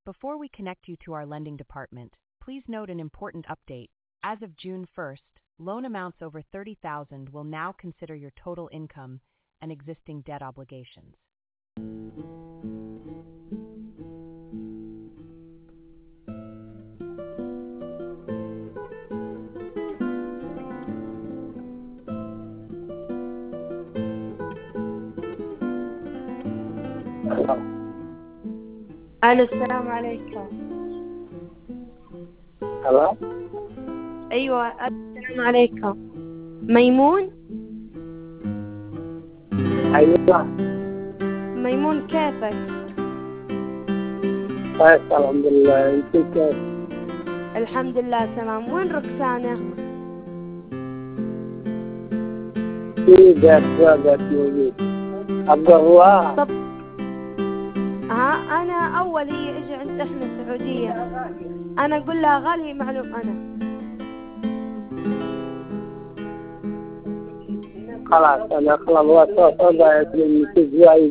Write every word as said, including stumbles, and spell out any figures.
Before we connect you to our lending department, please note an important update. As of June first, loan amounts over thirty thousand will now consider your total income and existing debt obligations. الو السلام عليكم. الو ايوه السلام عليكم. ميمون؟ ايوه ميمون كيفك؟ كويس الحمد لله، انت كيف؟ الحمد لله تمام. وين ركسانة؟ في بيت بيت موجود. عبدالله. طب ها انا اول هي اجي عند احنا السعودية، انا اقول لها غالي معلوم انا. خلاص انا خلاص وصلت وضعت من